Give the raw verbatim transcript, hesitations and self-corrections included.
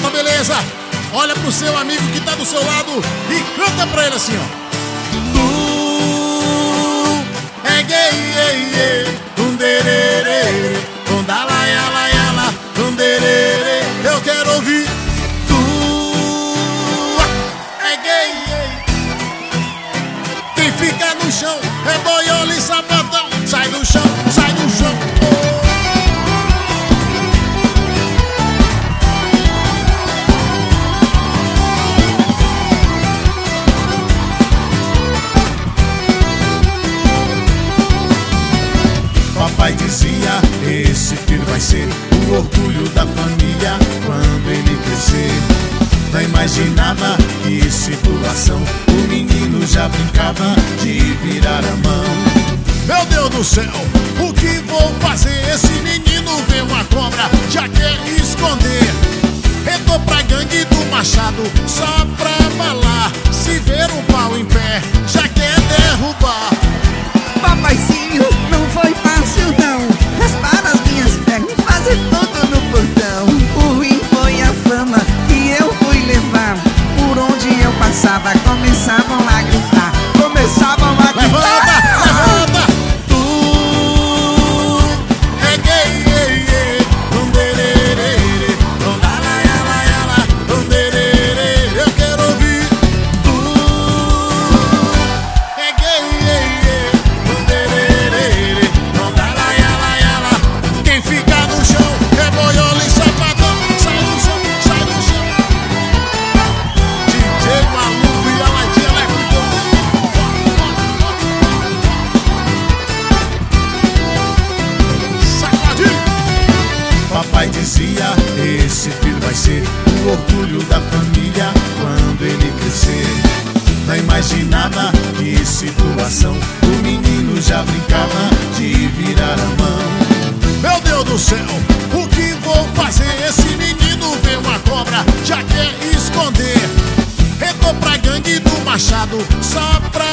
Solta, beleza? Olha pro seu amigo que tá do seu lado e canta pra ele assim, ó. Tu é gay, gay, gay, dunderere, dundalaia, laia, la, dunderere. Eu quero ouvir. Tu é gay, gay. Quem fica no chão é boiola e sapatão. Sai do chão, sai do chão. Papai dizia, esse filho vai ser o orgulho da família quando ele crescer. Não imaginava que situação o menino já brincava de virar a mão. Meu Deus do céu, o que vou fazer? Esse menino vê uma cobra, já quer esconder. Entrou pra gangue do Machado só pra balar. Se ver um pau em pé, já quer derrubar. Papaizinho, não foi fácil não raspar as minhas pernas e fazer tudo no portão. O ruim foi a fama que eu fui levar. Por onde eu passava começavam a gritar. Começavam a gritar. Levanta, levanta. Tu é gay, gay, gay, dunderere, dundalaia, laia, la, dunderere. Eu quero ouvir. Tu é gay, gay, gay, dunderere, dundalaia, laia, la. Quem fica no chão é boiola e sapatão. Sai do chão, sai do chão. D J Maluco e Aladim Elétrico. Sacadinho. Papai dizia, esse filho vai ser o orgulho da família quando ele crescer. Não imaginava que situação o menino já brincava de virar a mão. Meu Deus do céu, o que vou fazer? Esse menino vê uma cobra, já quer esconder. Entrou pra gangue do Machado só pra